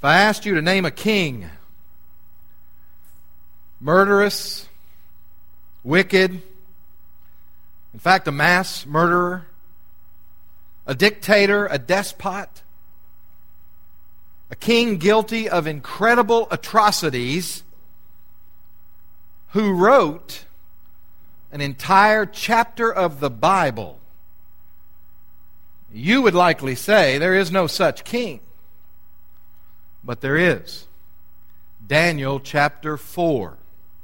If I asked you to name a king, murderous, wicked, in fact, a mass murderer, a dictator, a despot, a king guilty of incredible atrocities, who wrote an entire chapter of the Bible, you would likely say there is no such king. But there is. Daniel chapter 4.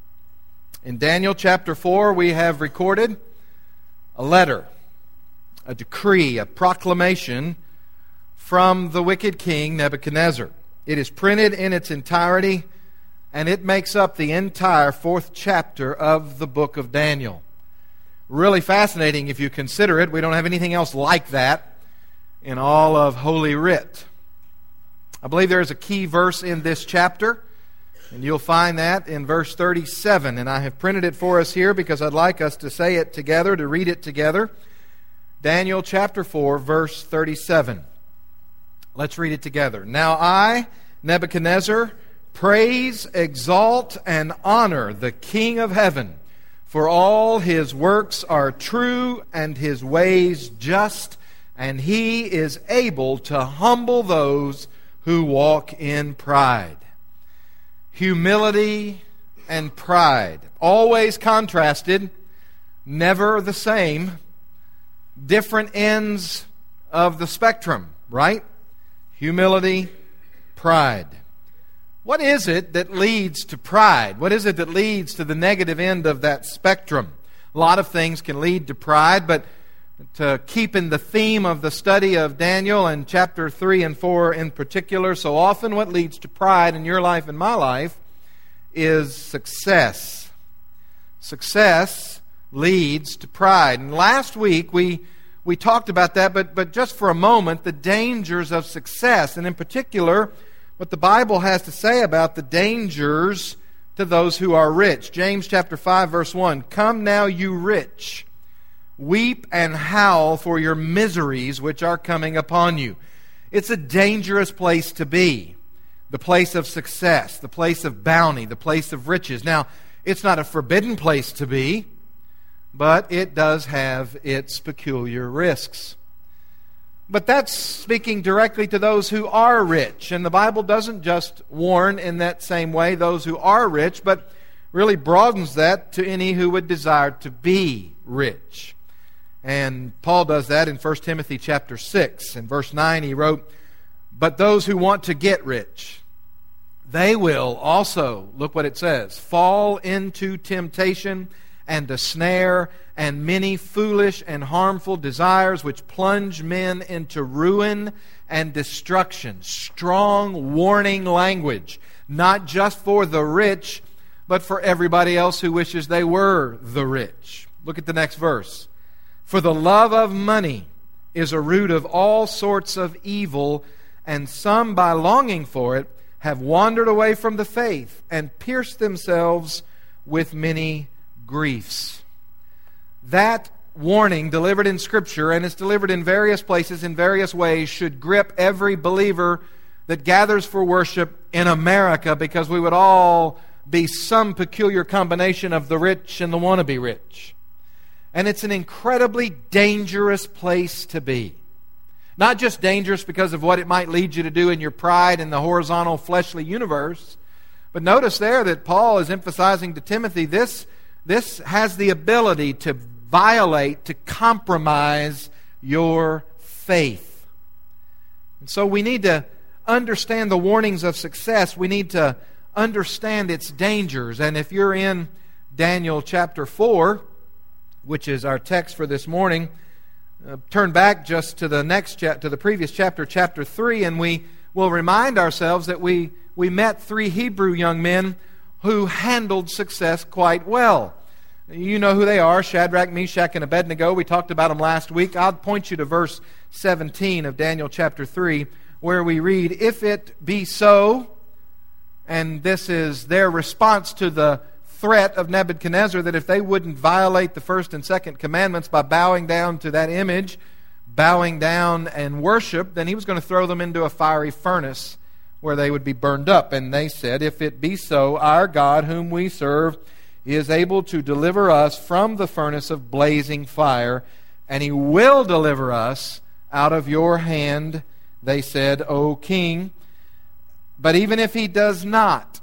In Daniel chapter 4, we have recorded a letter, a decree, a proclamation from the wicked king Nebuchadnezzar. It is printed in its entirety, and it makes up the entire 4th chapter of the book of Daniel. Really fascinating if you consider it. We don't have anything else like that in all of Holy Writ. I believe there is a key verse in this chapter, and you'll find that in verse 37. And I have printed it for us here because I'd like us to say it together, to read it together. Daniel chapter 4, verse 37. Let's read it together. Now I, Nebuchadnezzar, praise, exalt, and honor the King of heaven, for all his works are true and his ways just, and he is able to humble those who walk in pride. Humility and pride, always contrasted, never the same, different ends of the spectrum, right? Humility, pride. What is it that leads to pride? What is it that leads to the negative end of that spectrum? A lot of things can lead to pride, but to keep in the theme of the study of Daniel and chapter 3 and 4 in particular, so often what leads to pride in your life and my life is success. Success leads to pride. And last week we talked about that, but just for a moment, the dangers of success, and in particular, what the Bible has to say about the dangers to those who are rich. James chapter 5, verse 1, "Come now, you rich, weep and howl for your miseries which are coming upon you." It's a dangerous place to be. The place of success, the place of bounty, the place of riches. Now, it's not a forbidden place to be, but it does have its peculiar risks. But that's speaking directly to those who are rich. And the Bible doesn't just warn in that same way those who are rich, but really broadens that to any who would desire to be rich. And Paul does that in 1 Timothy chapter 6. In verse 9 he wrote, "But those who want to get rich, they will also," look what it says, "fall into temptation and a snare and many foolish and harmful desires which plunge men into ruin and destruction." Strong warning language, not just for the rich, but for everybody else who wishes they were the rich. Look at the next verse. "For the love of money is a root of all sorts of evil, and some by longing for it have wandered away from the faith and pierced themselves with many griefs." That warning delivered in Scripture, and it's delivered in various places in various ways, should grip every believer that gathers for worship in America, because we would all be some peculiar combination of the rich and the wannabe rich. And it's an incredibly dangerous place to be. Not just dangerous because of what it might lead you to do in your pride in the horizontal fleshly universe, but notice there that Paul is emphasizing to Timothy this has the ability to violate, to compromise your faith. And so we need to understand the warnings of success. We need to understand its dangers. And if you're in Daniel chapter 4, which is our text for this morning, turn back just to the next to the previous chapter, chapter 3, and we will remind ourselves that we met 3 Hebrew young men who handled success quite well. You know who they are, Shadrach, Meshach, and Abednego. We talked about them last week. I'll point you to verse 17 of Daniel chapter 3, where we read, "If it be so," and this is their response to the threat of Nebuchadnezzar that if they wouldn't violate the first and second commandments by bowing down to that image, bowing down and worship, then he was going to throw them into a fiery furnace where they would be burned up. And they said, "If it be so, our God whom we serve is able to deliver us from the furnace of blazing fire, and He will deliver us out of your hand," they said, "O king. But even if He does not,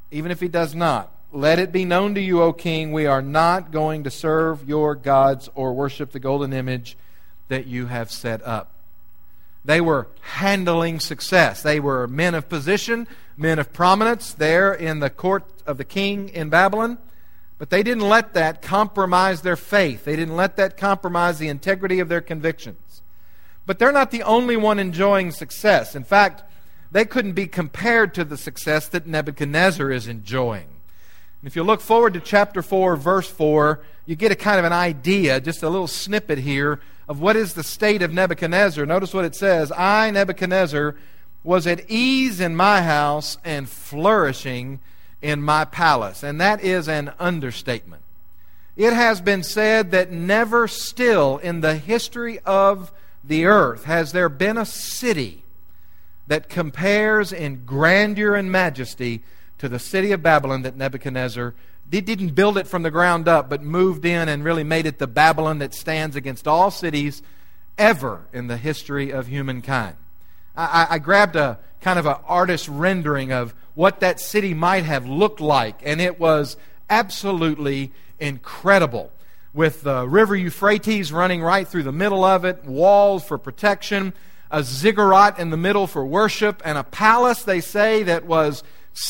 let it be known to you, O king, we are not going to serve your gods or worship the golden image that you have set up." They were handling success. They were men of position, men of prominence there in the court of the king in Babylon. But they didn't let that compromise their faith. They didn't let that compromise the integrity of their convictions. But they're not the only one enjoying success. In fact, they couldn't be compared to the success that Nebuchadnezzar is enjoying. And if you look forward to chapter 4, verse 4, you get a kind of an idea, just a little snippet here, of what is the state of Nebuchadnezzar. Notice what it says: "I, Nebuchadnezzar, was at ease in my house and flourishing in my palace." And that is an understatement. It has been said that never still in the history of the earth has there been a city that compares in grandeur and majesty to the city of Babylon that Nebuchadnezzar didn't build it from the ground up, but moved in and really made it the Babylon that stands against all cities ever in the history of humankind. I grabbed a kind of an artist rendering of what that city might have looked like, and it was absolutely incredible. With the river Euphrates running right through the middle of it, walls for protection, a ziggurat in the middle for worship, and a palace, they say, that was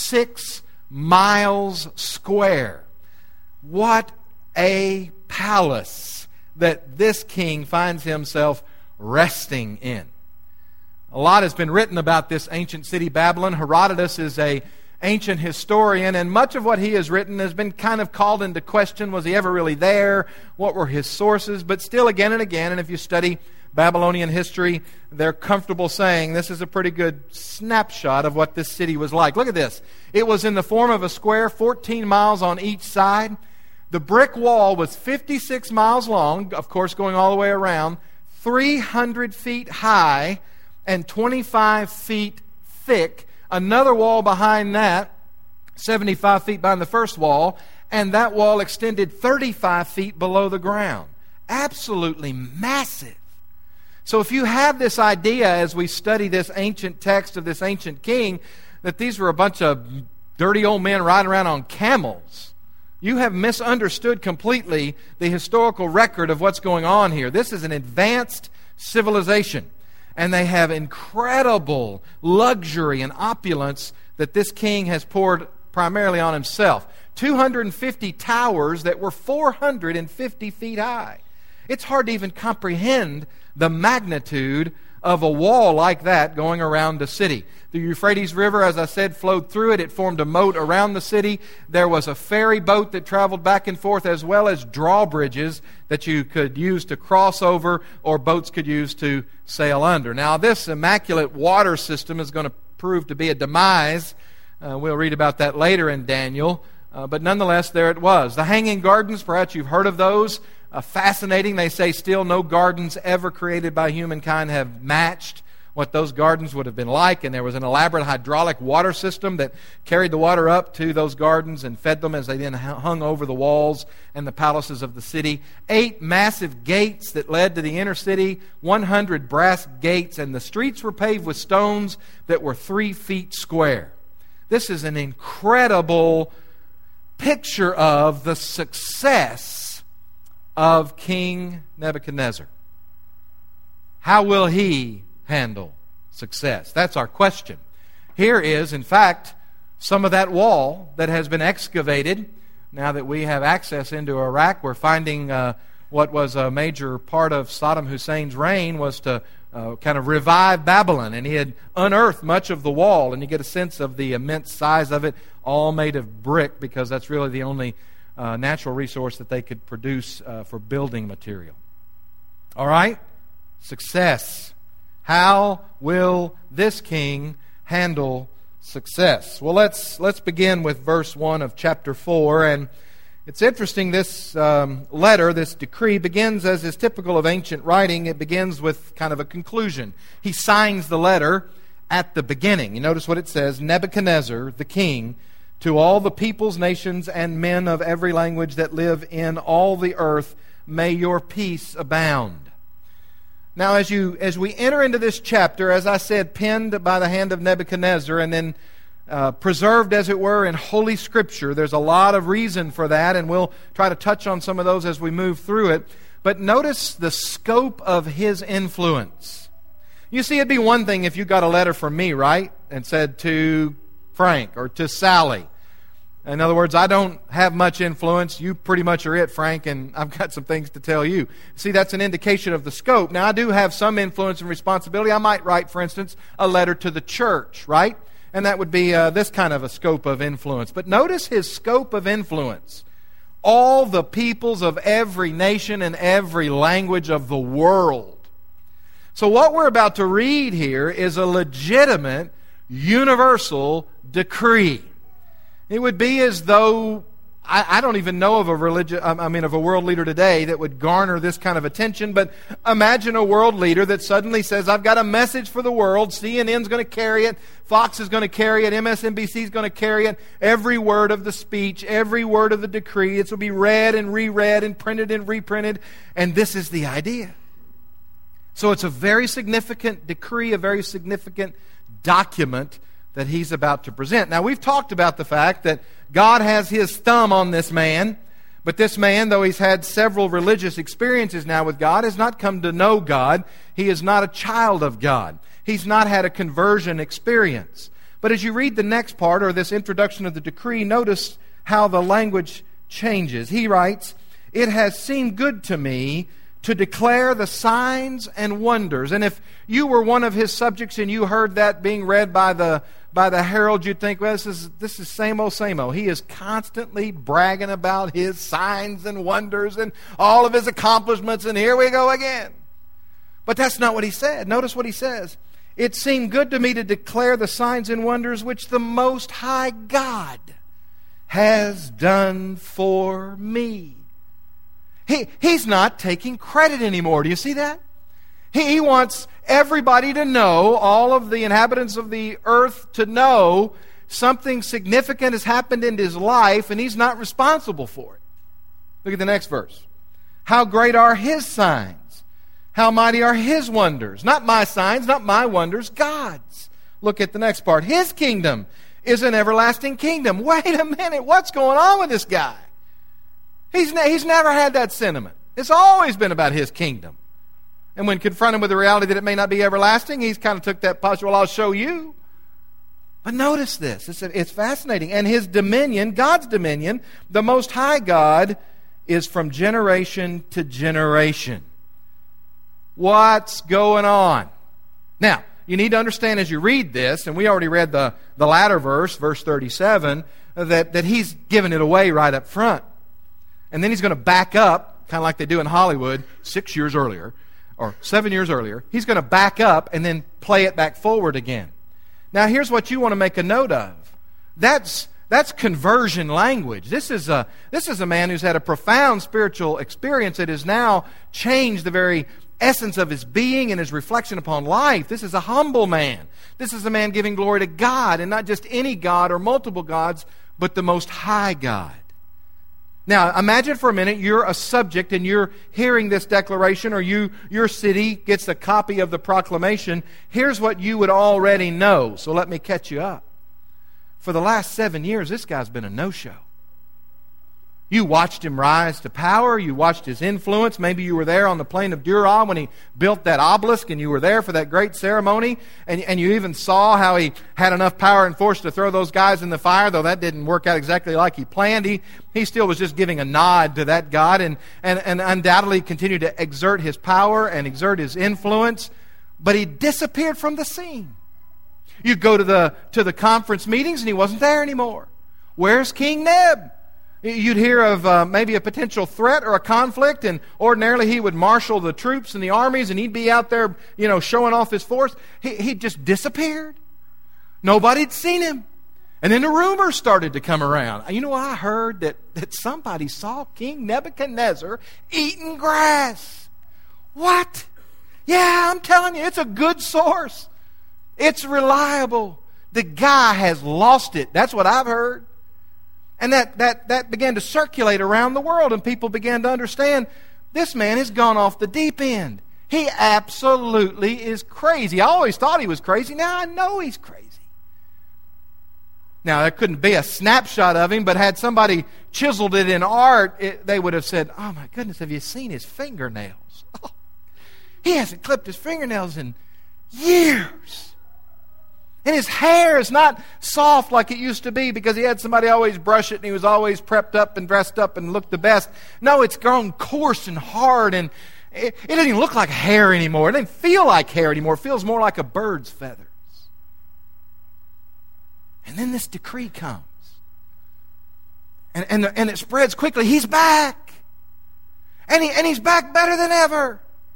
6 miles square. What a palace that this king finds himself resting in. A lot has been written about this ancient city Babylon. Herodotus is an ancient historian, and much of what he has written has been kind of called into question. Was he ever really there? What were his sources? But still, again and again, and if you study Babylonian history, they're comfortable saying this is a pretty good snapshot of what this city was like. Look at this. It was in the form of a square, 14 miles on each side. The brick wall was 56 miles long, of course going all the way around, 300 feet high, and 25 feet thick. Another wall behind that, 75 feet behind the first wall, and that wall extended 35 feet below the ground. Absolutely massive. So if you have this idea as we study this ancient text of this ancient king, that these were a bunch of dirty old men riding around on camels, you have misunderstood completely the historical record of what's going on here. This is an advanced civilization, and they have incredible luxury and opulence that this king has poured primarily on himself. 250 towers that were 450 feet high. It's hard to even comprehend the magnitude of a wall like that going around the city. The Euphrates River, as I said, flowed through it. It formed a moat around the city. There was a ferry boat that traveled back and forth, as well as drawbridges that you could use to cross over, or boats could use to sail under. Now, this immaculate water system is going to prove to be a demise. We'll read about that later in Daniel. But nonetheless, there it was. The Hanging Gardens, perhaps you've heard of those. Fascinating. They say still no gardens ever created by humankind have matched what those gardens would have been like. And there was an elaborate hydraulic water system that carried the water up to those gardens and fed them as they then hung over the walls and the palaces of the city. 8 massive gates that led to the inner city, 100 brass gates, and the streets were paved with stones that were 3 feet square. This is an incredible picture of the success of King Nebuchadnezzar. How will he handle success? That's our question. Here is, in fact, some of that wall that has been excavated. Now that we have access into Iraq, we're finding what was a major part of Saddam Hussein's reign was to kind of revive Babylon, and he had unearthed much of the wall, and you get a sense of the immense size of it, all made of brick, because that's really the only natural resource that they could produce for building material. All right? Success. How will this king handle success? Well, let's begin with verse 1 of chapter 4, and it's interesting, this letter, this decree, begins as is typical of ancient writing. It begins with kind of a conclusion. He signs the letter at the beginning. You notice what it says, Nebuchadnezzar, the king, to all the peoples, nations, and men of every language that live in all the earth, may your peace abound. Now, as we enter into this chapter, as I said, penned by the hand of Nebuchadnezzar and then preserved, as it were, in Holy Scripture, there's a lot of reason for that, and we'll try to touch on some of those as we move through it. But notice the scope of his influence. You see, it'd be one thing if you got a letter from me, right, and said to Frank or to Sally. In other words, I don't have much influence. You pretty much are it, Frank, and I've got some things to tell you. See, that's an indication of the scope. Now, I do have some influence and responsibility. I might write, for instance, a letter to the church, right? And that would be this kind of a scope of influence. But notice his scope of influence. All the peoples of every nation and every language of the world. So what we're about to read here is a legitimate, universal decree. It would be as though, I don't even know of a world leader today that would garner this kind of attention, but imagine a world leader that suddenly says, I've got a message for the world, CNN's going to carry it, Fox is going to carry it, MSNBC is going to carry it, every word of the speech, every word of the decree, it will be read and reread and printed and reprinted, and this is the idea. So it's a very significant decree, a very significant document that he's about to present. Now, we've talked about the fact that God has his thumb on this man, but this man, though he's had several religious experiences now with God, has not come to know God. He is not a child of God. He's not had a conversion experience. But as you read the next part, or this introduction of the decree, notice how the language changes. He writes, "It has seemed good to me to declare the signs and wonders." And if you were one of his subjects and you heard that being read by the herald, you'd think, well, this is same old, same old. He is constantly bragging about his signs and wonders and all of his accomplishments, and here we go again. But that's not what he said. Notice what he says. "It seemed good to me to declare the signs and wonders which the Most High God has done for me." He's not taking credit anymore. Do you see that? He wants everybody to know, all of the inhabitants of the earth to know something significant has happened in his life, and he's not responsible for it. Look at the next verse. "How great are his signs! How mighty are his wonders!" Not my signs, not my wonders, God's. Look at the next part. "His kingdom is an everlasting kingdom." Wait a minute, what's going on with this guy? He's never had that sentiment. It's always been about his kingdom. And when confronted with the reality that it may not be everlasting, he's kind of took that posture, well, I'll show you. But notice this. It's fascinating. "And his dominion, God's dominion, the Most High God, is from generation to generation." What's going on? Now, you need to understand as you read this, and we already read the latter verse, verse 37, that he's given it away right up front. And then he's going to back up, kind of like they do in Hollywood, 6 years earlier, or 7 years earlier. He's going to back up and then play it back forward again. Now, here's what you want to make a note of. That's conversion language. This is a man who's had a profound spiritual experience that has now changed the very essence of his being and his reflection upon life. This is a humble man. This is a man giving glory to God, and not just any God or multiple gods, but the Most High God. Now, imagine for a minute you're a subject and you're hearing this declaration, or your city gets a copy of the proclamation. Here's what you would already know, so let me catch you up. For the last 7 years, this guy's been a no-show. You watched him rise to power. You watched his influence. Maybe you were there on the plain of Dura when he built that obelisk, and you were there for that great ceremony. And you even saw how he had enough power and force to throw those guys in the fire, though that didn't work out exactly like he planned. He still was just giving a nod to that God, and undoubtedly continued to exert his power and exert his influence. But he disappeared from the scene. You'd go to the conference meetings, and he wasn't there anymore. Where's King Neb? You'd hear of maybe a potential threat or a conflict, and ordinarily he would marshal the troops and the armies, and he'd be out there, showing off his force. He just disappeared. Nobody'd seen him. And then the rumors started to come around. I heard that somebody saw King Nebuchadnezzar eating grass. What? Yeah, I'm telling you, it's a good source. It's reliable. The guy has lost it. That's what I've heard. And that began to circulate around the world, and people began to understand this man has gone off the deep end. He absolutely is crazy. I always thought he was crazy. Now I know he's crazy. Now, there couldn't be a snapshot of him, but had somebody chiseled it in art, they would have said, oh my goodness, have you seen his fingernails? Oh, he hasn't clipped his fingernails in years. And his hair is not soft like it used to be because he had somebody always brush it and he was always prepped up and dressed up and looked the best. No, it's grown coarse and hard, and it doesn't even look like hair anymore. It doesn't feel like hair anymore. It feels more like a bird's feathers. And then this decree comes. And it spreads quickly. He's back. And he's back better than ever.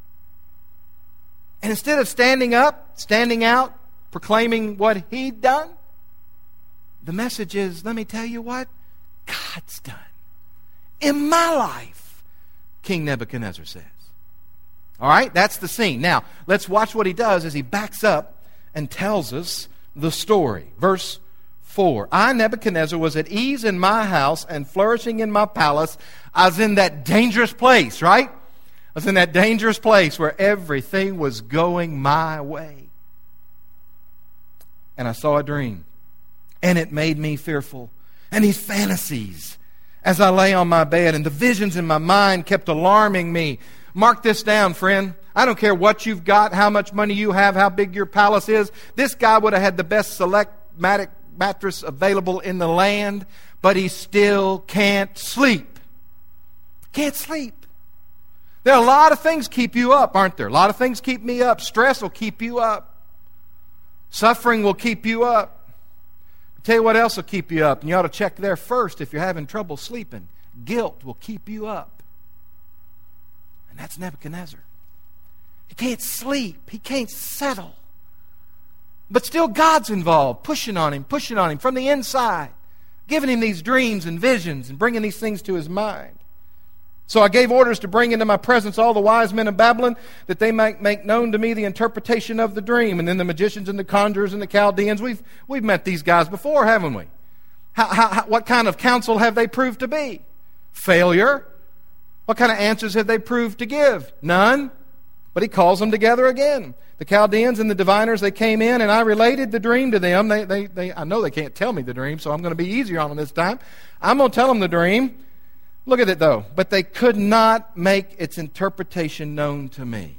And instead of standing up, standing out, proclaiming what he'd done, the message is, let me tell you what God's done in my life, King Nebuchadnezzar says. All right, that's the scene. Now, let's watch what he does as he backs up and tells us the story. Verse 4. I, Nebuchadnezzar, was at ease in my house and flourishing in my palace. I was in that dangerous place, right? I was in that dangerous place where everything was going my way. And I saw a dream, and it made me fearful. And these fantasies, as I lay on my bed, and the visions in my mind kept alarming me. Mark this down, friend. I don't care what you've got, how much money you have, how big your palace is. This guy would have had the best select mattress available in the land, but he still can't sleep. Can't sleep. There are a lot of things keep you up, aren't there? A lot of things keep me up. Stress will keep you up. Suffering will keep you up. I'll tell you what else will keep you up, and you ought to check there first if you're having trouble sleeping. Guilt will keep you up. And that's Nebuchadnezzar. He can't sleep. He can't settle. But still God's involved, pushing on him from the inside, giving him these dreams and visions and bringing these things to his mind. So I gave orders to bring into my presence all the wise men of Babylon, that they might make known to me the interpretation of the dream. And then the magicians and the conjurers and the Chaldeans, we've met these guys before, haven't we? What kind of counsel have they proved to be? Failure. What kind of answers have they proved to give? None. But he calls them together again. The Chaldeans and the diviners, they came in, and I related the dream to them. I know they can't tell me the dream, so I'm going to be easier on them this time. I'm going to tell them the dream. Look at it, though. But they could not make its interpretation known to me.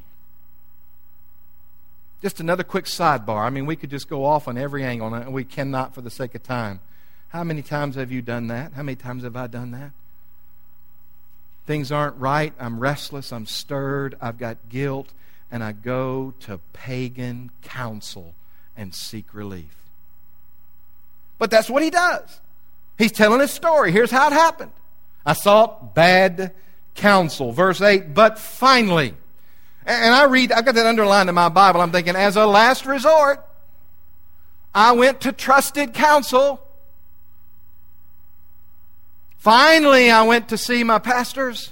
Just another quick sidebar. I mean, we could just go off on every angle, and we cannot for the sake of time. How many times have you done that? How many times have I done that? Things aren't right. I'm restless. I'm stirred. I've got guilt. And I go to pagan counsel and seek relief. But that's what he does. He's telling his story. Here's how it happened. I sought bad counsel. Verse 8, but finally. And I've got that underlined in my Bible. I'm thinking, as a last resort, I went to trusted counsel. Finally, I went to see my pastors.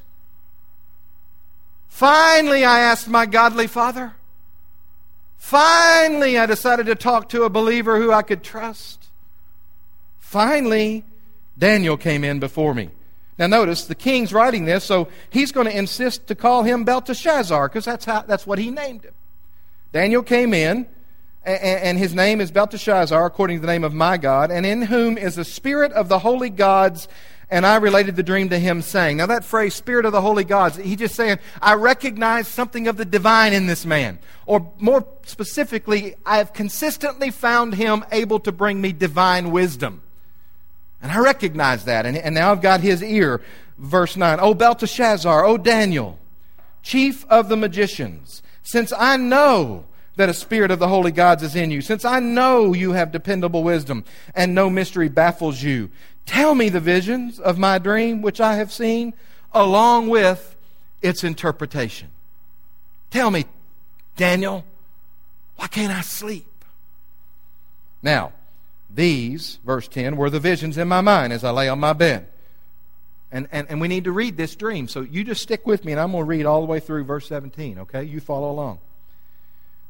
Finally, I asked my godly father. Finally, I decided to talk to a believer who I could trust. Finally, Daniel came in before me. Now notice, the king's writing this, so he's going to insist to call him Belteshazzar, because that's what he named him. Daniel came in, and his name is Belteshazzar, according to the name of my God, and in whom is the spirit of the holy gods, and I related the dream to him, saying. Now that phrase, spirit of the holy gods, he's just saying, I recognize something of the divine in this man. Or more specifically, I have consistently found him able to bring me divine wisdom. And I recognize that, and now I've got his ear. Verse 9, O Belteshazzar, O Daniel, chief of the magicians, since I know that a spirit of the holy gods is in you, since I know you have dependable wisdom, and no mystery baffles you, tell me the visions of my dream which I have seen, along with its interpretation. Tell me, Daniel, why can't I sleep? Now, these, verse 10, were the visions in my mind as I lay on my bed. And we need to read this dream. So you just stick with me, and I'm going to read all the way through verse 17, okay? You follow along.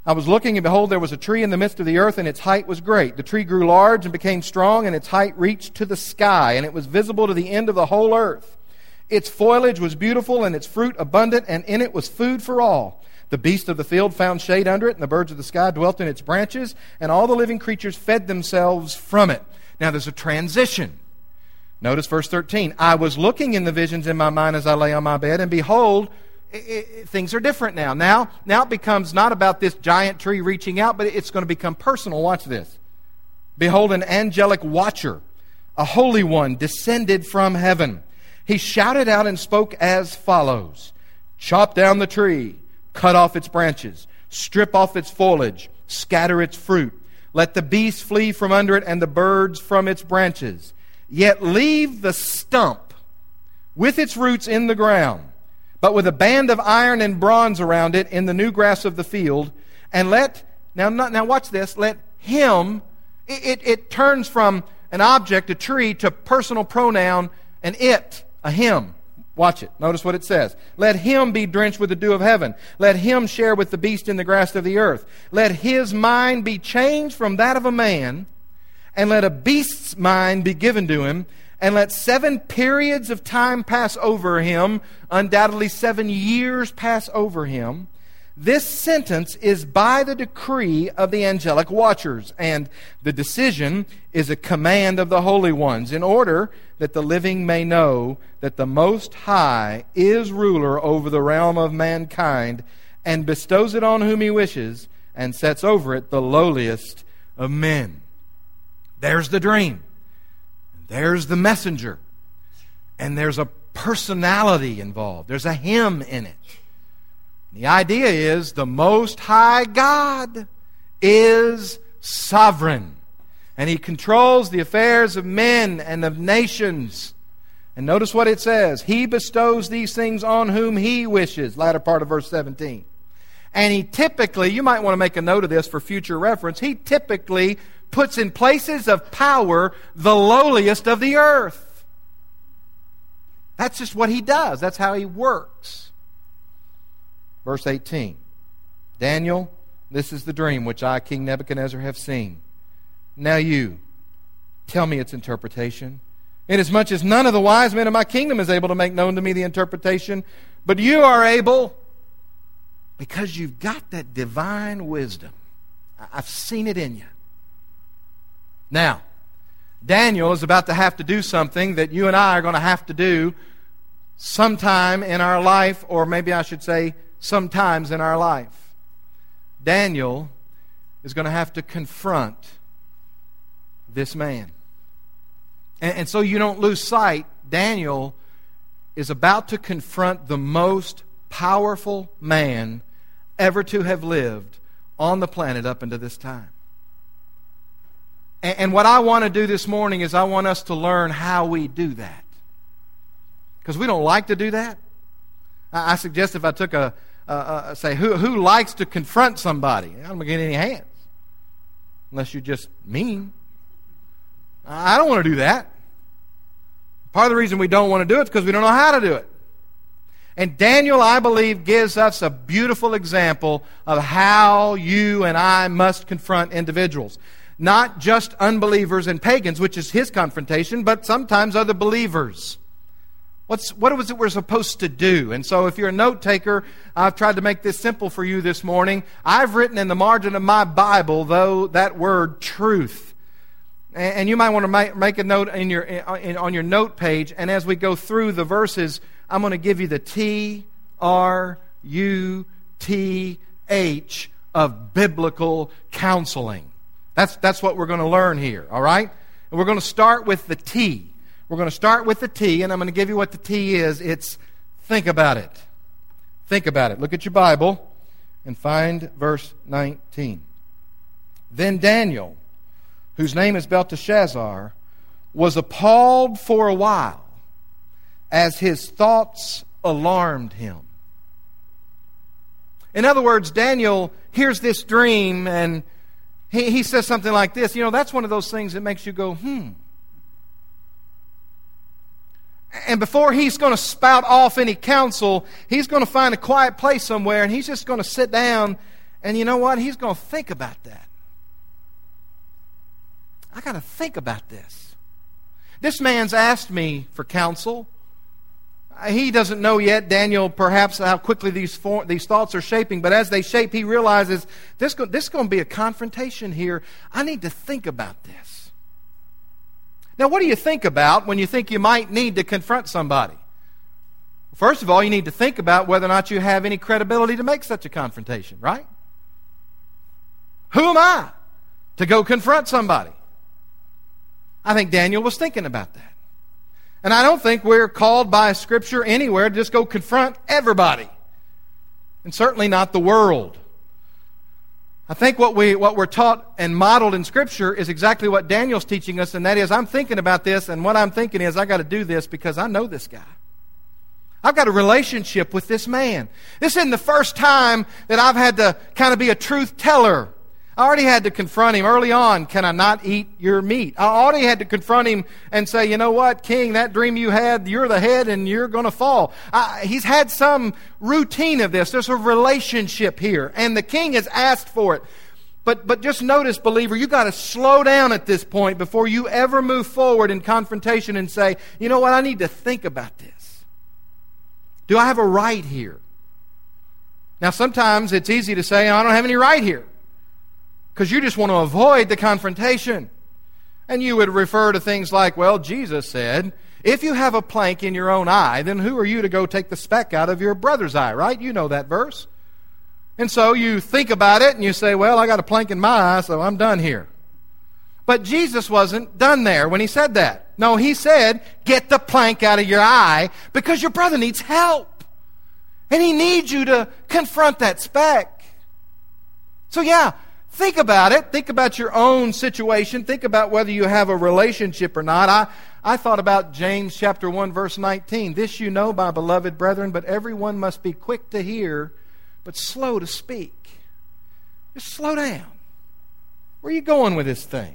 I was looking, and behold, there was a tree in the midst of the earth, and its height was great. The tree grew large and became strong, and its height reached to the sky, and it was visible to the end of the whole earth. Its foliage was beautiful, and its fruit abundant, and in it was food for all. The beasts of the field found shade under it, and the birds of the sky dwelt in its branches, and all the living creatures fed themselves from it. Now there's a transition. Notice verse 13. I was looking in the visions in my mind as I lay on my bed, and behold, things are different now. Now it becomes not about this giant tree reaching out, but it's going to become personal. Watch this. Behold, an angelic watcher, a holy one, descended from heaven. He shouted out and spoke as follows. Chop down the tree, cut off its branches, strip off its foliage, scatter its fruit. Let the beasts flee from under it and the birds from its branches. Yet leave the stump with its roots in the ground, but with a band of iron and bronze around it in the new grass of the field. And now watch this, let him, it turns from an object, a tree, to personal pronoun, and it, a him. Watch it. Notice what it says. Let him be drenched with the dew of heaven. Let him share with the beast in the grass of the earth. Let his mind be changed from that of a man, and let a beast's mind be given to him, and let 7 periods of time pass over him, undoubtedly 7 years pass over him. This sentence is by the decree of the angelic watchers, and the decision is a command of the holy ones, in order that the living may know that the Most High is ruler over the realm of mankind, and bestows it on whom He wishes, and sets over it the lowliest of men. There's the dream. There's the messenger. And there's a personality involved. There's a him in it. The idea is the Most High God is sovereign. And He controls the affairs of men and of nations. And notice what it says. He bestows these things on whom He wishes. Latter part of verse 17. And He typically, you might want to make a note of this for future reference, He typically puts in places of power the lowliest of the earth. That's just what He does. That's how He works. Verse 18. Daniel, this is the dream which I, King Nebuchadnezzar, have seen. Now you, tell me its interpretation. Inasmuch as none of the wise men of my kingdom is able to make known to me the interpretation, but you are able, because you've got that divine wisdom. I've seen it in you. Now, Daniel is about to have to do something that you and I are going to have to do sometime in our life, or maybe I should say sometimes in our life. Daniel is going to have to confront this man. And so you don't lose sight, Daniel is about to confront the most powerful man ever to have lived on the planet up until this time. And what I want to do this morning is I want us to learn how we do that. Because we don't like to do that. I suggest if I took say, who likes to confront somebody? I don't get any hands. Unless you're just mean. I don't want to do that. Part of the reason we don't want to do it is because we don't know how to do it. And Daniel, I believe, gives us a beautiful example of how you and I must confront individuals. Not just unbelievers and pagans, which is his confrontation, but sometimes other believers. What was it we're supposed to do? And so if you're a note taker, I've tried to make this simple for you this morning. I've written in the margin of my Bible, though, that word truth. And you might want to make a note on your note page. And as we go through the verses, I'm going to give you the TRUTH of biblical counseling. That's what we're going to learn here, all right? And we're going to start with the T. We're going to start with the T, and I'm going to give you what the T is. It's think about it. Think about it. Look at your Bible and find verse 19. Then Daniel, whose name is Belteshazzar, was appalled for a while as his thoughts alarmed him. In other words, Daniel hears this dream and he says something like this. You know, that's one of those things that makes you go, And before he's going to spout off any counsel, he's going to find a quiet place somewhere and he's just going to sit down And you know what? He's going to think about that. I got to think about this. This man's asked me for counsel. He doesn't know yet, Daniel, perhaps how quickly these thoughts are shaping, but as they shape, he realizes this is going to be a confrontation here. I need to think about this. Now, what do you think about when you think you might need to confront somebody? First of all, you need to think about whether or not you have any credibility to make such a confrontation, right? Who am I to go confront somebody? I think Daniel was thinking about that. And I don't think we're called by Scripture anywhere to just go confront everybody. And certainly not the world. I think what we're taught and modeled in Scripture is exactly what Daniel's teaching us, and that is, I'm thinking about this, and what I'm thinking is, I got to do this because I know this guy. I've got a relationship with this man. This isn't the first time that I've had to kind of be a truth teller. I already had to confront him early on. Can I not eat your meat? I already had to confront him and say, you know what, King, that dream you had, you're the head and you're going to fall. He's had some routine of this. There's a relationship here. And the king has asked for it. But just notice, believer, you've got to slow down at this point before you ever move forward in confrontation and say, you know what, I need to think about this. Do I have a right here? Now, sometimes it's easy to say, I don't have any right here, because you just want to avoid the confrontation. And you would refer to things like, well, Jesus said, if you have a plank in your own eye, then who are you to go take the speck out of your brother's eye, right? You know that verse. And so you think about it and you say, well, I got a plank in my eye, so I'm done here. But Jesus wasn't done there when he said that. No, he said, get the plank out of your eye because your brother needs help. And he needs you to confront that speck. So yeah, think about it. Think about your own situation. Think about whether you have a relationship or not. I thought about James chapter 1, verse 19. This you know, my beloved brethren, but everyone must be quick to hear, but slow to speak. Just slow down. Where are you going with this thing?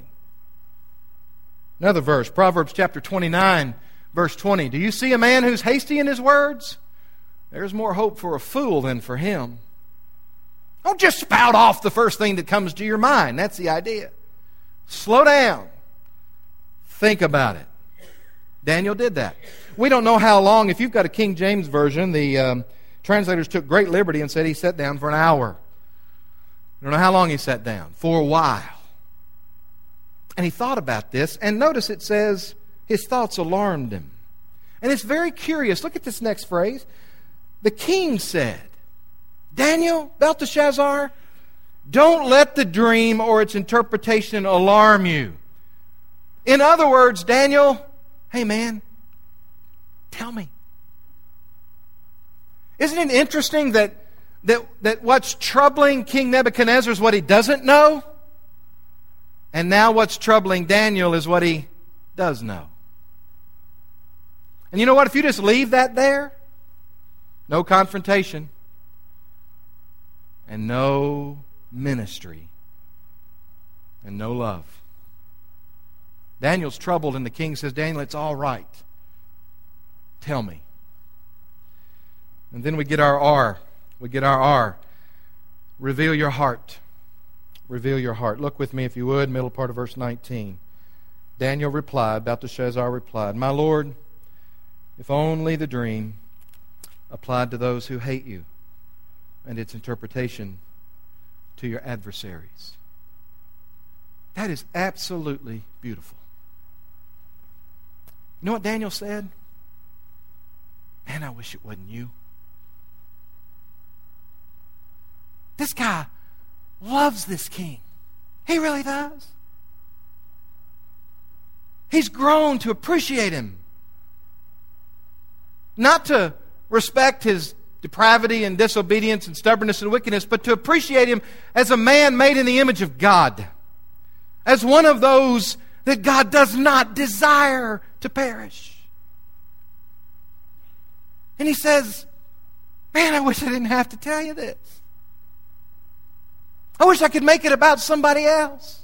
Another verse, Proverbs chapter 29, verse 20. Do you see a man who's hasty in his words? There's more hope for a fool than for him. Don't just spout off the first thing that comes to your mind. That's the idea. Slow down. Think about it. Daniel did that. We don't know how long. If you've got a King James version, the translators took great liberty and said he sat down for an hour. We don't know how long he sat down. For a while. And he thought about this. And notice it says his thoughts alarmed him. And it's very curious. Look at this next phrase. The king said, Daniel, Belteshazzar, don't let the dream or its interpretation alarm you. In other words, Daniel, hey man, tell me. Isn't it interesting that what's troubling King Nebuchadnezzar is what he doesn't know? And now what's troubling Daniel is what he does know. And you know what? If you just leave that there, no confrontation, and no ministry, and no love. Daniel's troubled, and the king says, Daniel, it's all right. Tell me. And then we get our R. We get our R. Reveal your heart. Reveal your heart. Look with me, if you would, middle part of verse 19. Daniel replied, Belteshazzar replied, My Lord, if only the dream applied to those who hate you, and its interpretation to your adversaries. That is absolutely beautiful. You know what Daniel said? Man, I wish it wasn't you. This guy loves this king. He really does. He's grown to appreciate him. Not to respect his depravity and disobedience and stubbornness and wickedness, but to appreciate him as a man made in the image of God. As one of those that God does not desire to perish. And he says, man, I wish I didn't have to tell you this. I wish I could make it about somebody else.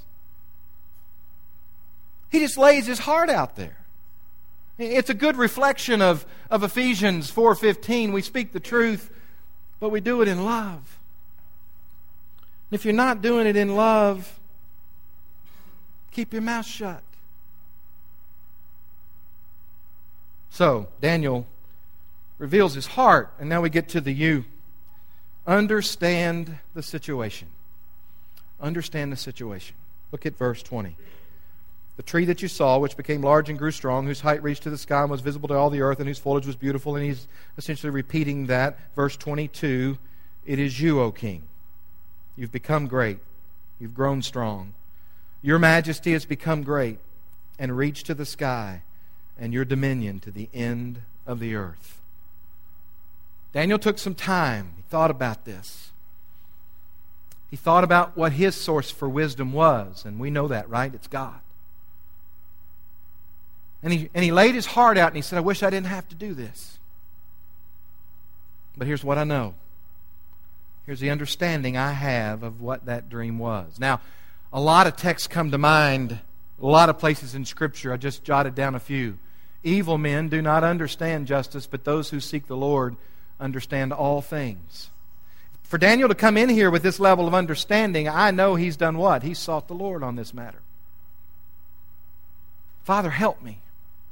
He just lays his heart out there. It's a good reflection of Ephesians 4:15. We speak the truth, but we do it in love. And if you're not doing it in love, keep your mouth shut. So, Daniel reveals his heart, and now we get to the you. Understand the situation. Understand the situation. Look at verse 20. The tree that you saw, which became large and grew strong, whose height reached to the sky and was visible to all the earth, and whose foliage was beautiful. And he's essentially repeating that. Verse 22, it is you, O king. You've become great. You've grown strong. Your majesty has become great and reached to the sky, and your dominion to the end of the earth. Daniel took some time. He thought about this. He thought about what his source for wisdom was, and we know that, right? It's God. And he laid his heart out and he said, I wish I didn't have to do this. But here's what I know. Here's the understanding I have of what that dream was. Now, a lot of texts come to mind, a lot of places in Scripture. I just jotted down a few. Evil men do not understand justice, but those who seek the Lord understand all things. For Daniel to come in here with this level of understanding, I know he's done what? He's sought the Lord on this matter. Father, help me.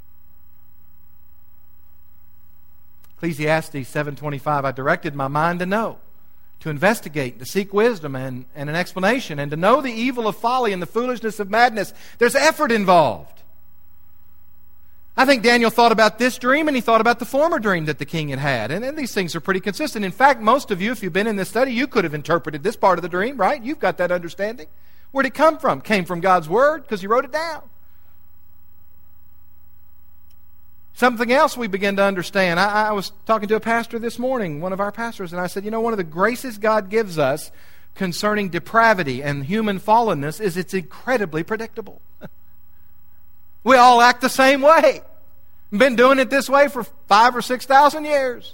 Ecclesiastes 7:25, I directed my mind to know, to investigate, to seek wisdom and an explanation, and to know the evil of folly and the foolishness of madness. There's effort involved. I think Daniel thought about this dream and he thought about the former dream that the king had had. And these things are pretty consistent. In fact, most of you, if you've been in this study, you could have interpreted this part of the dream, right? You've got that understanding. Where'd it come from? It came from God's Word because He wrote it down. Something else we begin to understand. I was talking to a pastor this morning, one of our pastors, and I said, one of the graces God gives us concerning depravity and human fallenness is it's incredibly predictable. We all act the same way. Been doing it this way for 5,000 or 6,000 years.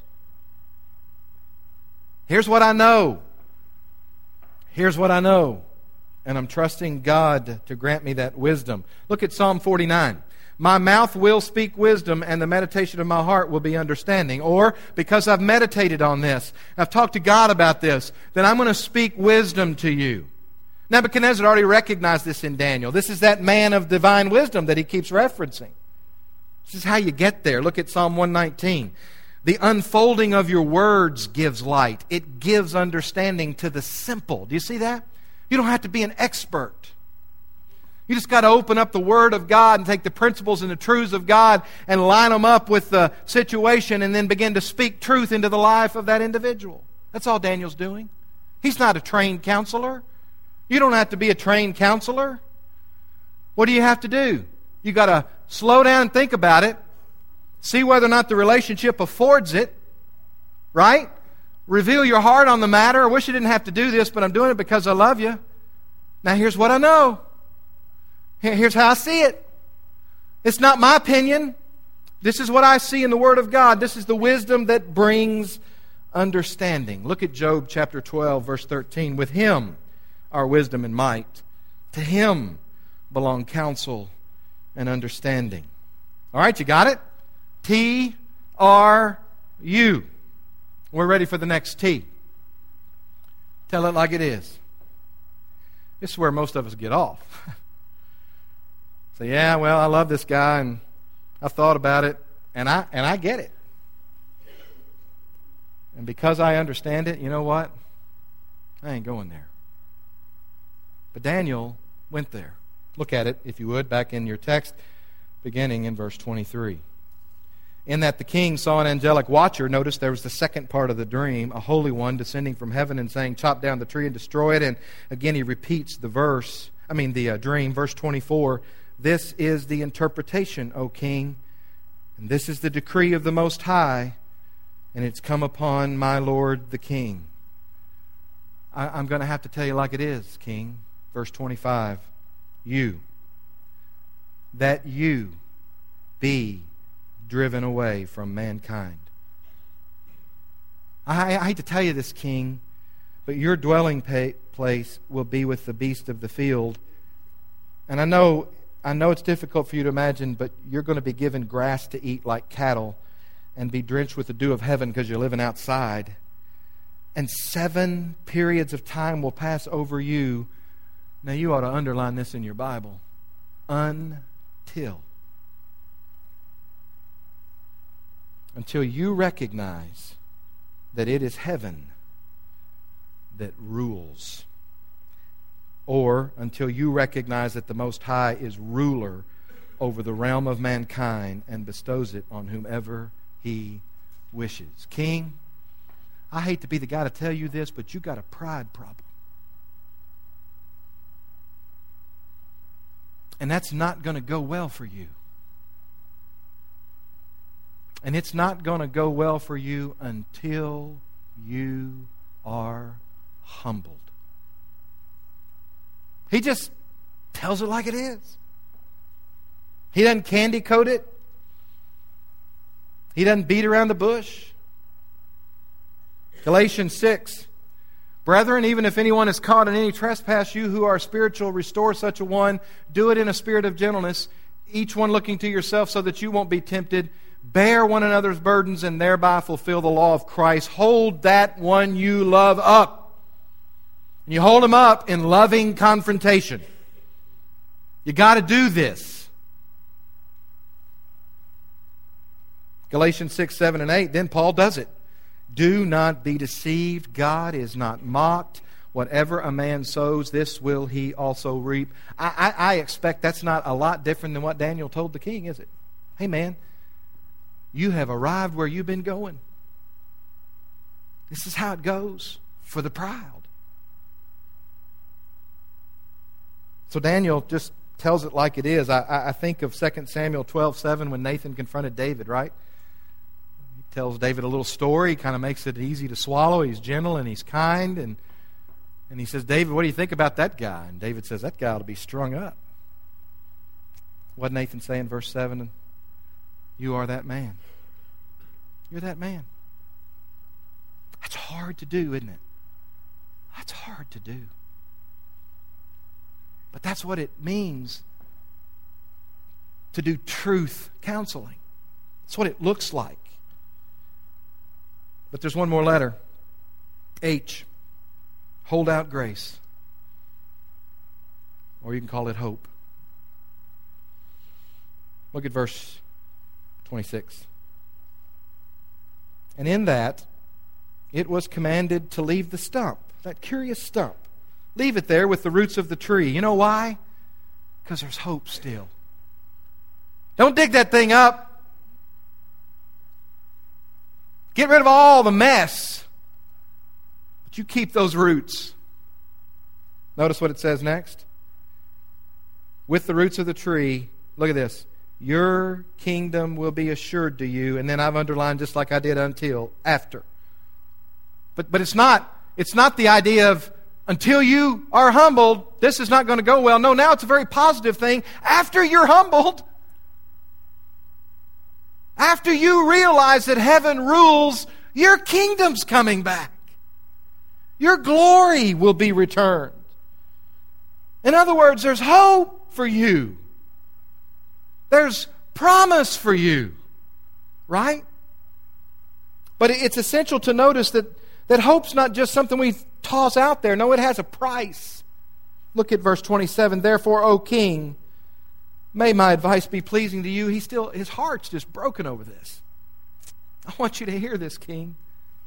Here's what I know. Here's what I know. And I'm trusting God to grant me that wisdom. Look at Psalm 49. My mouth will speak wisdom, and the meditation of my heart will be understanding. Or, because I've meditated on this, I've talked to God about this, then I'm going to speak wisdom to you. Nebuchadnezzar already recognized this in Daniel. This is that man of divine wisdom that he keeps referencing. This is how you get there. Look at Psalm 119. The unfolding of your words gives light. It gives understanding to the simple. Do you see that? You don't have to be an expert. You just got to open up the Word of God and take the principles and the truths of God and line them up with the situation and then begin to speak truth into the life of that individual. That's all Daniel's doing. He's not a trained counselor. You don't have to be a trained counselor. What do you have to do? You got to slow down and think about it. See whether or not the relationship affords it. Right? Reveal your heart on the matter. I wish I didn't have to do this, but I'm doing it because I love you. Now here's what I know. Here's how I see it. It's not my opinion. This is what I see in the Word of God. This is the wisdom that brings understanding. Look at Job chapter 12, verse 13. With Him are wisdom and might. To Him belong counsel and understanding. All right, you got it? T-R-U. We're ready for the next T. Tell it like it is. This is where most of us get off. Say, yeah, well, I love this guy, and I've thought about it, and I get it. And because I understand it, you know what? I ain't going there. But Daniel went there. Look at it, if you would, back in your text, beginning in verse 23. In that the king saw an angelic watcher. Notice there was the second part of the dream, a holy one descending from heaven and saying, chop down the tree and destroy it. And again he repeats the dream, verse 24. This is the interpretation, O king, and this is the decree of the Most High, and it's come upon my Lord the king. I'm going to have to tell you like it is, king. Verse 25. That you be driven away from mankind. I hate to tell you this, king, but your dwelling place will be with the beast of the field. And I know it's difficult for you to imagine, but you're going to be given grass to eat like cattle and be drenched with the dew of heaven because you're living outside. and 7 periods of time will pass over you. Now you ought to underline this in your Bible. Until you recognize that it is heaven that rules. Or until you recognize that the Most High is ruler over the realm of mankind and bestows it on whomever He wishes. King, I hate to be the guy to tell you this, but you got a pride problem. And that's not going to go well for you. And it's not going to go well for you until you are humbled. He just tells it like it is. He doesn't candy coat it. He doesn't beat around the bush. Galatians 6. Brethren, even if anyone is caught in any trespass, you who are spiritual, restore such a one. Do it in a spirit of gentleness, each one looking to yourself so that you won't be tempted. Bear one another's burdens and thereby fulfill the law of Christ. Hold that one you love up. And you hold him up in loving confrontation. You got to do this. Galatians 6, 7, and 8. Then Paul does it. Do not be deceived. God is not mocked. Whatever a man sows, this will he also reap. I expect that's not a lot different than what Daniel told the king, is it? Hey man, you have arrived where you've been going. This is how it goes for the proud. So Daniel just tells it like it is. I think of 2 Samuel 12:7 when Nathan confronted David, right? He tells David a little story. He kind of makes it easy to swallow. He's gentle and he's kind. And he says, David, what do you think about that guy? And David says, that guy ought to be strung up. What did Nathan say in verse 7? You are that man. You're that man. That's hard to do, isn't it? That's hard to do. But that's what it means to do truth counseling. That's what it looks like. But there's one more letter. H. Hold out grace. Or you can call it hope. Look at verse 26. And in that, it was commanded to leave the stump, that curious stump. Leave it there with the roots of the tree. You know why? Because there's hope still. Don't dig that thing up. Get rid of all the mess. But you keep those roots. Notice what it says next. With the roots of the tree, look at this. Your kingdom will be assured to you. And then I've underlined just like I did until, after. But it's not the idea of until you are humbled, this is not going to go well. No, now it's a very positive thing. After you're humbled, after you realize that heaven rules, your kingdom's coming back. Your glory will be returned. In other words, there's hope for you. There's promise for you. Right? But it's essential to notice that hope's not just something we toss out there. No, it has a price. Look at verse 27. Therefore, O King, may my advice be pleasing to you. His heart's just broken over this. I want you to hear this, King.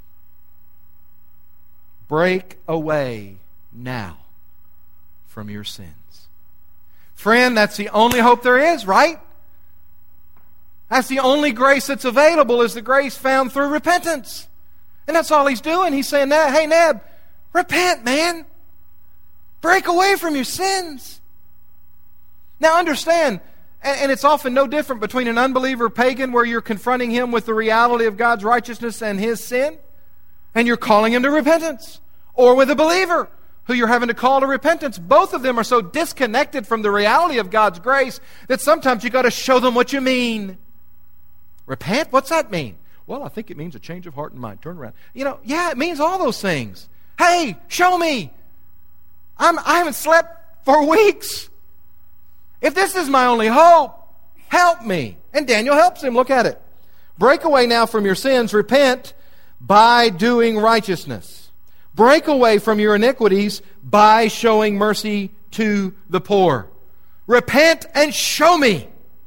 Break away now from your sins. Friend, that's the only hope there is, right? That's the only grace that's available, is the grace found through repentance. And that's all he's doing. He's saying, hey, Neb, repent, man. Break away from your sins. Now understand, and it's often no different between an unbeliever pagan where you're confronting him with the reality of God's righteousness and his sin, and you're calling him to repentance. Or with a believer who you're having to call to repentance. Both of them are so disconnected from the reality of God's grace that sometimes you got to show them what you mean. Repent? What's that mean? Well, I think it means a change of heart and mind. Turn around. Yeah, it means all those things. Hey, show me. I haven't slept for weeks. If this is my only hope, help me. And Daniel helps him. Look at it. Break away now from your sins. Repent by doing righteousness. Break away from your iniquities by showing mercy to the poor. Repent and show me.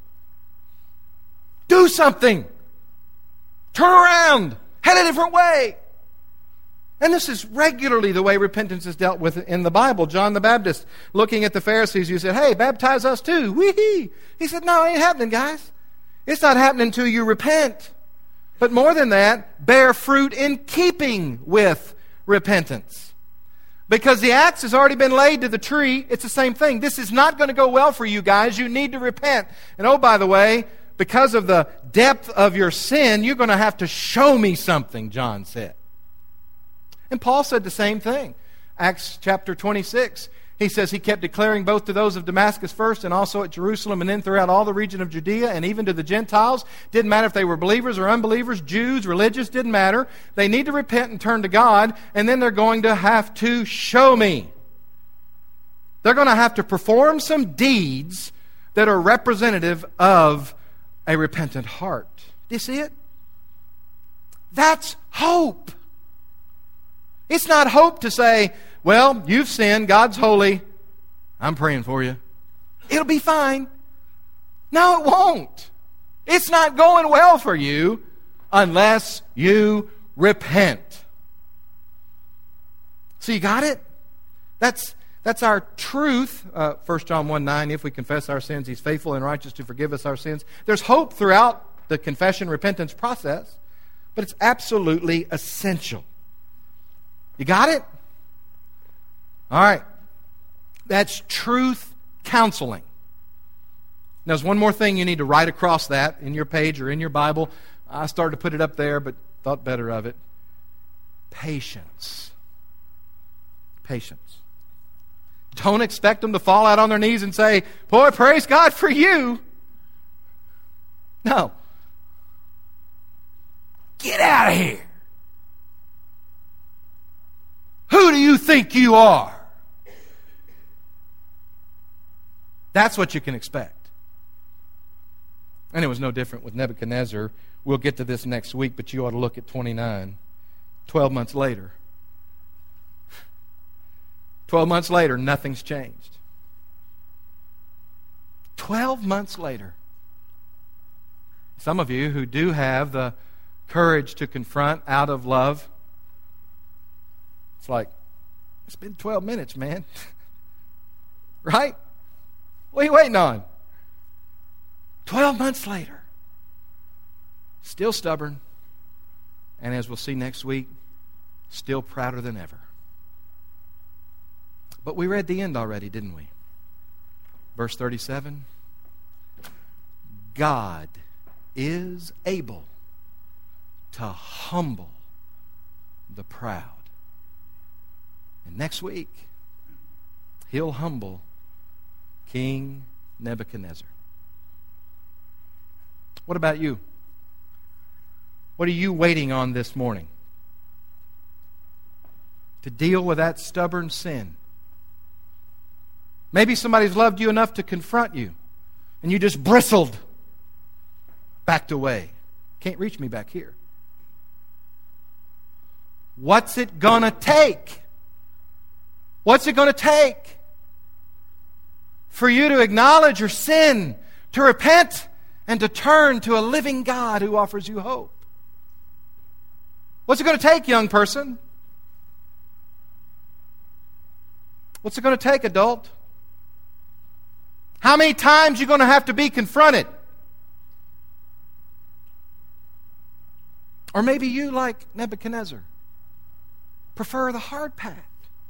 Do something. Turn around. Head a different way. And this is regularly the way repentance is dealt with in the Bible. John the Baptist, looking at the Pharisees, who said, hey, baptize us too. Whee! He said, no, it ain't happening, guys. It's not happening until you repent. But more than that, bear fruit in keeping with repentance. Because the axe has already been laid to the tree, it's the same thing. This is not going to go well for you guys. You need to repent. And oh, by the way, because of the depth of your sin, you're going to have to show me something, John said. And Paul said the same thing. Acts chapter 26, he says he kept declaring both to those of Damascus first and also at Jerusalem and then throughout all the region of Judea and even to the Gentiles. Didn't matter if they were believers or unbelievers, Jews, religious, didn't matter. They need to repent and turn to God, and then they're going to have to show me. They're going to have to perform some deeds that are representative of a repentant heart. Do you see it? That's hope. It's not hope to say, well, you've sinned, God's holy, I'm praying for you. It'll be fine. No, it won't. It's not going well for you unless you repent. So you got it? That's our truth. 1 John 1:9, if we confess our sins, He's faithful and righteous to forgive us our sins. There's hope throughout the confession repentance process, but it's absolutely essential. You got it? All right. That's truth counseling. Now, there's one more thing you need to write across that in your page or in your Bible. I started to put it up there, but thought better of it. Patience. Patience. Don't expect them to fall out on their knees and say, boy, praise God for you. No. Get out of here. Who do you think you are? That's what you can expect. And it was no different with Nebuchadnezzar. We'll get to this next week, but you ought to look at 29. 12 months later. 12 months later, nothing's changed. 12 months later. Some of you who do have the courage to confront out of love, it's like, it's been 12 minutes, man. Right? What are you waiting on? 12 months later. Still stubborn. And as we'll see next week, still prouder than ever. But we read the end already, didn't we? Verse 37. God is able to humble the proud. And next week, He'll humble King Nebuchadnezzar. What about you? What are you waiting on this morning? To deal with that stubborn sin. Maybe somebody's loved you enough to confront you, and you just bristled, backed away. Can't reach me back here. What's it gonna take? What's it going to take for you to acknowledge your sin, to repent, and to turn to a living God who offers you hope? What's it going to take, young person? What's it going to take, adult? How many times are you going to have to be confronted? Or maybe you, like Nebuchadnezzar, prefer the hard path.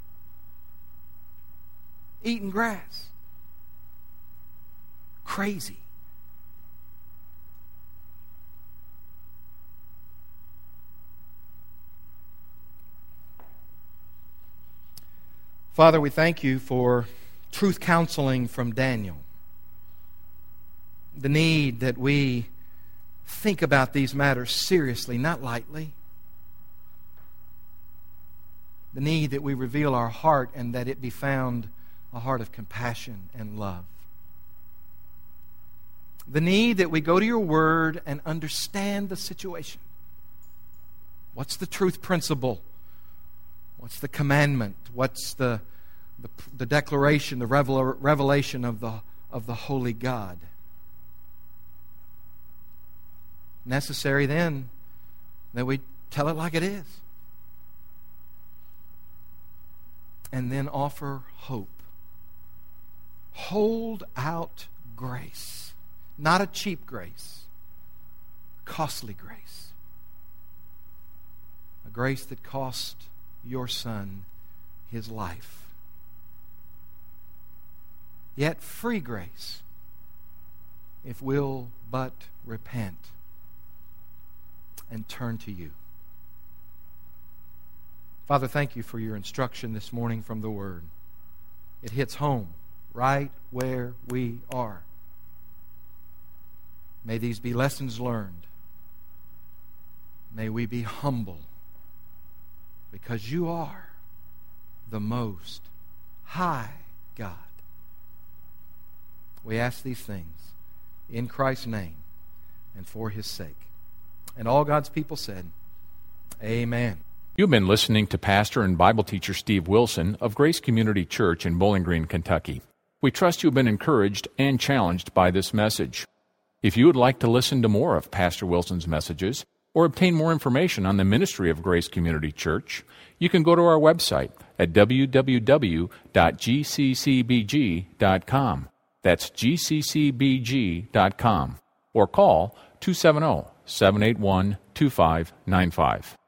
Eating grass. Crazy. Father, we thank you for truth counseling from Daniel. The need that we think about these matters seriously, not lightly. The need that we reveal our heart and that it be found a heart of compassion and love. The need that we go to your word and understand the situation. What's the truth principle? What's the commandment? What's the declaration, the revelation of the holy God? Necessary then that we tell it like it is. And then offer hope. Hold out grace. Not a cheap grace. Costly grace. A grace that cost your son his life. Yet free grace, if we'll but repent and turn to you. Father, thank you for your instruction this morning from the Word. It hits home right where we are. May these be lessons learned. May we be humble, because you are the Most High God. We ask these things in Christ's name and for His sake. And all God's people said, Amen. You've been listening to pastor and Bible teacher Steve Wilson of Grace Community Church in Bowling Green, Kentucky. We trust you've been encouraged and challenged by this message. If you would like to listen to more of Pastor Wilson's messages or obtain more information on the ministry of Grace Community Church, you can go to our website at www.gccbg.com. That's gccbg.com. Or call 270-781-2595.